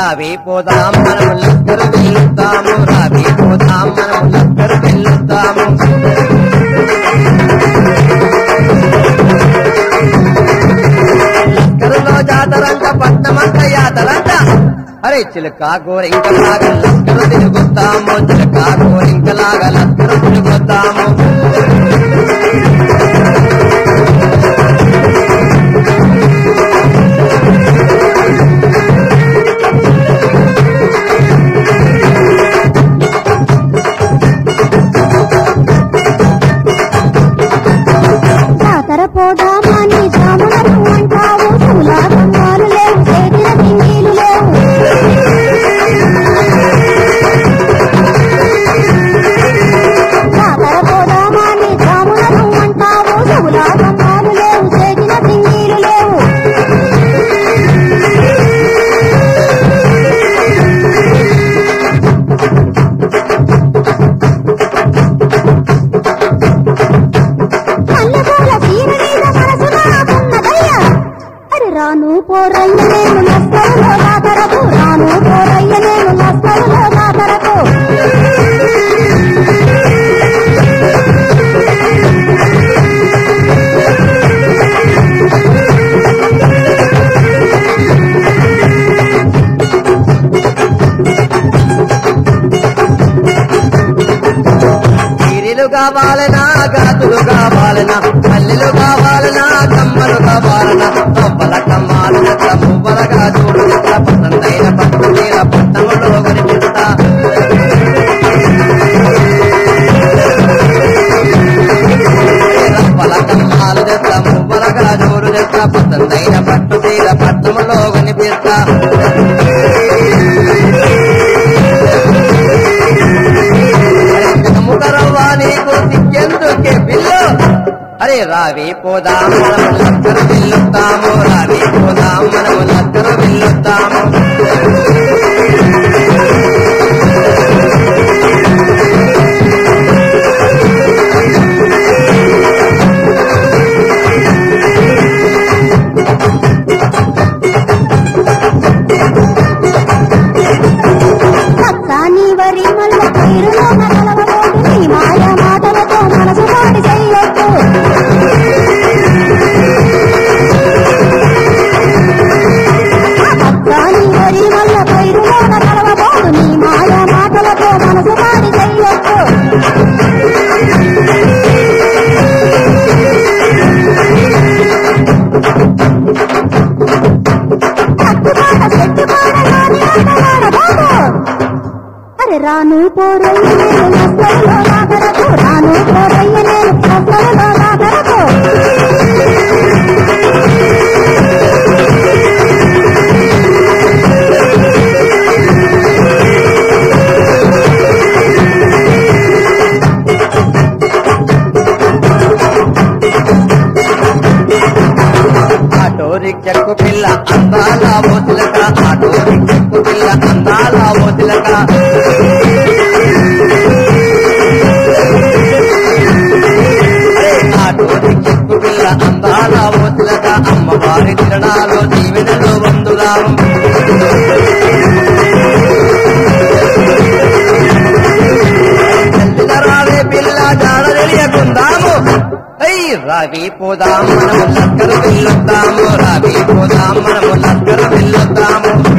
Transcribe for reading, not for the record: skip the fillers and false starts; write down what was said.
రావి పోదాం మనము లక్కరు వెళ్ళుతాము రావి పోదాం మనము లక్కరు వెళ్ళుతాము లక్కరులో జాతరంట పట్నమంట యాతరంట అరే చిలకా గోరింకలాగా లక్కరు తిరుగుతాము చిలకా గోరింకలాగా లక్కరు తిరుగుతాము పోదామని జాములను అంటావు పూల బంగారు లేవు చేతిన పింగీలు లేవు జాతర పోదామని జాములను అంటావు పూల బంగారు లేవు చేతిన పింగీలు లేవు రాను పోరయ్య నేను నస్తరులో జాతరకు రాను పోరయ్య నేను నస్తరులో జాతరకు చీరలు కావాలనా గాతులు కావాలనా పల్లెలు కావాలనా కమ్మలు కావాలనా తొప్పల కమ్మాలన పువ్వలగా చూడు పసందైన పట్టు నీల పట్టణంలో కనిపిస్తా రప్పల కమ్మాలు తెస్తా పువ్వలగా చూడు తెస్తా పసందైన పట్టు నీల పట్టణంలో కనిపిస్తా ముదరవ్వా నీకు సిగ్గెందుకే పిల్లు అరే రావి పోదాం మనము లక్కరు వెళ్ళుతాము రావి పోదాం మనము లక్కరు వెళ్ళుతాము పచ్చాని వరి మల్ల పైరులో నగలవబోదు నీ మాయ మాటలతో మనసు పాడి చెయ్యొద్దు పచ్చాని వరి మల్ల పైరులో నగలవబోదు నీ మాయ మాటలతో మనసు పాడి చెయ్యొద్దు అరే రాను పోరయ్య నేను నస్తరులో జాతరకు రాను పోరయ్య నేను నస్తరులో జాతరకు ఆటో రిక్షకు పిల్ల అందాల ఓతులక ఆటో రిక్షకు పిల్ల అందాల ఓతులక ఆటో రిక్షకు పిల్ల అందాల ఓతులక అమ్మవారి తిరణాలు దీవెనలు వందులాము రావే పిల్ల జాడ తెలియకుందాము రావి పోదాం మనము లక్కరు వెళ్ళొద్దాము రావి పోదాం మనము లక్కరు వెళ్ళొద్దాము